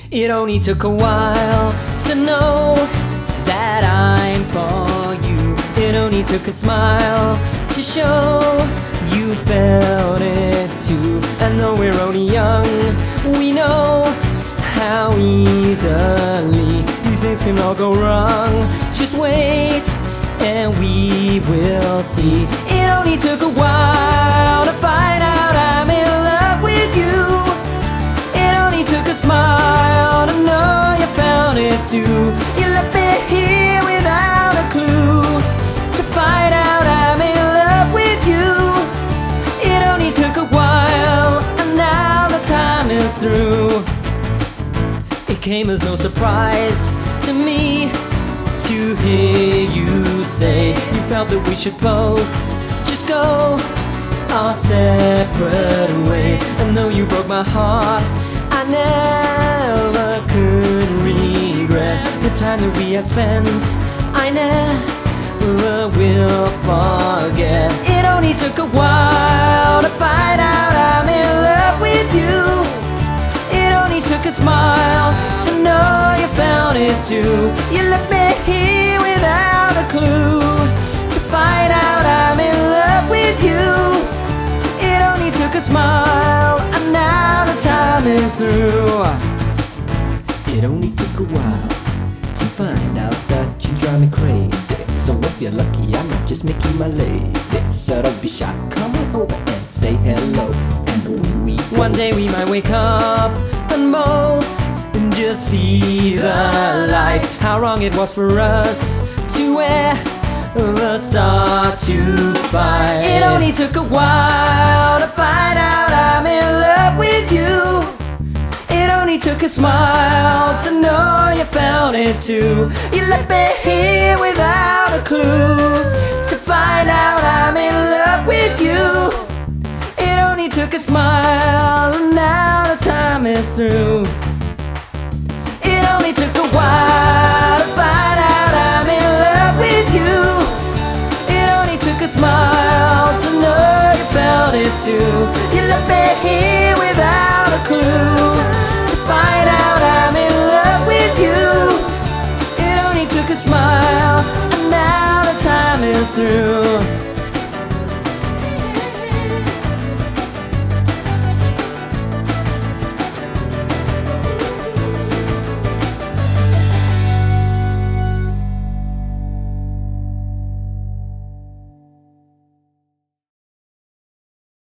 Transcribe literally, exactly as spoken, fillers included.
It only took a while to know that I'm for you. It only took a smile to show you felt it too. And though we're only young, we know how easily these things can all go wrong. Just wait and we will see. It only took a while to find out I'm in love with you. It only took a smile to know you found it too. You left me here without a clue to find out I'm in love with you. It only took a while, and now the time is through. It came as no surprise to me to hear you say you felt that we should both just go our separate ways. And though you broke my heart, I never could regret the time that we have spent. I never will forget. It only took a while to find out I'm in love with you. It only took a smile to know you found it too. You left me here without a clue to find out I'm in love with you. It only took a smile, and now the time is through. It only took a while to find out that you drive me crazy. So if you're lucky, I might just make you my lady. So don't be shy, come on over and say hello. And away we go. One day we might wake up and both just see the light. How wrong it was for us to ever start to fight. It only took a while to find out I'm in love with you. It only took a smile to know you found it too. You left me here without a clue to find out I'm in love with you. It only took a smile, and now the time is through. It only took a while to find out I'm in love with you. It only took a smile to know you felt it too. You left me here without a clue